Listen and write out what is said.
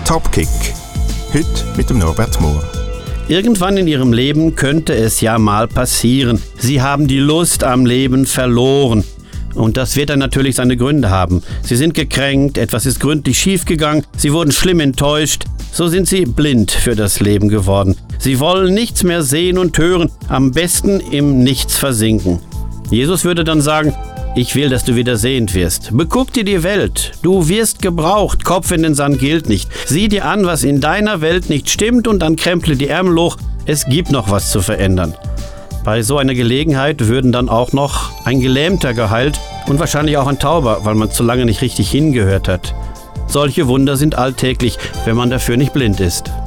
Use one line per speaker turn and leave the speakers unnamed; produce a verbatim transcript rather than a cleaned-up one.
Topkick. Heute mit dem Norbert Mohr.
Irgendwann in Ihrem Leben könnte es ja mal passieren. Sie haben die Lust am Leben verloren. Und das wird dann natürlich seine Gründe haben. Sie sind gekränkt, etwas ist gründlich schiefgegangen, Sie wurden schlimm enttäuscht. So sind Sie blind für das Leben geworden. Sie wollen nichts mehr sehen und hören, am besten im Nichts versinken. Jesus würde dann sagen: Ich will, dass du wieder sehend wirst. Beguck dir die Welt. Du wirst gebraucht. Kopf in den Sand gilt nicht. Sieh dir an, was in deiner Welt nicht stimmt, und dann kremple die Ärmel hoch. Es gibt noch was zu verändern. Bei so einer Gelegenheit würden dann auch noch ein Gelähmter geheilt und wahrscheinlich auch ein Tauber, weil man zu lange nicht richtig hingehört hat. Solche Wunder sind alltäglich, wenn man dafür nicht blind ist.